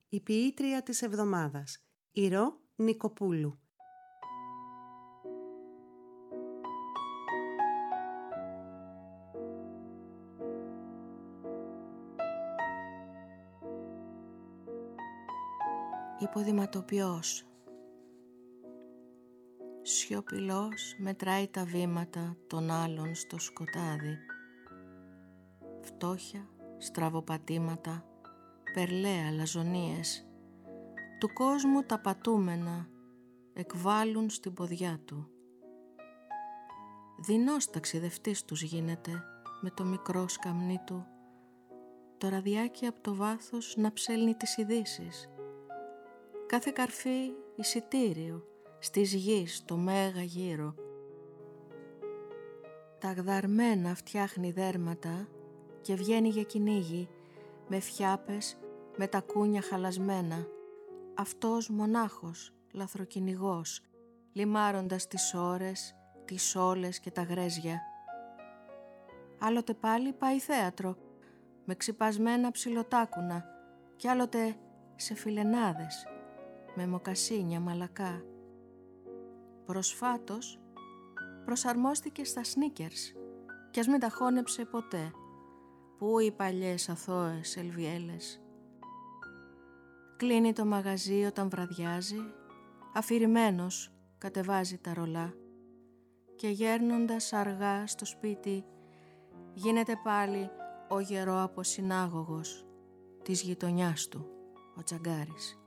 Η ποιήτρια της εβδομάδας, η Ρο Νικοπούλου. Υποδηματοποιός. Σιωπηλός μετράει τα βήματα των άλλων στο σκοτάδι. Φτώχεια, στραβοπατήματα, περλαία λαζονίες, του κόσμου τα πατούμενα εκβάλλουν στην ποδιά του. Δεινός ταξιδευτής τους γίνεται με το μικρό σκαμνί του, το ραδιάκι από το βάθος να ψέλνει τις ειδήσεις. Κάθε καρφί εισιτήριο στις γης το μέγα γύρο. Τα γδαρμένα φτιάχνει δέρματα και βγαίνει για κυνήγι με φιάπες, με τα κούνια χαλασμένα. Αυτός μονάχος, λαθροκυνηγός, λιμάροντας τις ώρες, τις όλες και τα γρέζια. Άλλοτε πάλι πάει θέατρο με ξυπασμένα ψιλοτάκουνα κι άλλοτε σε φιλενάδες με μοκασίνια μαλακά. Προσφάτως προσαρμόστηκε στα σνίκερς κι ας μην τα χώνεψε ποτέ. Πού οι παλιές αθώες ελβιέλες. Κλείνει το μαγαζί όταν βραδιάζει, αφηρημένος κατεβάζει τα ρολά και γέρνοντας αργά στο σπίτι γίνεται πάλι ο γερό αποσυνάγωγος της γειτονιάς του, ο Τσαγκάρης.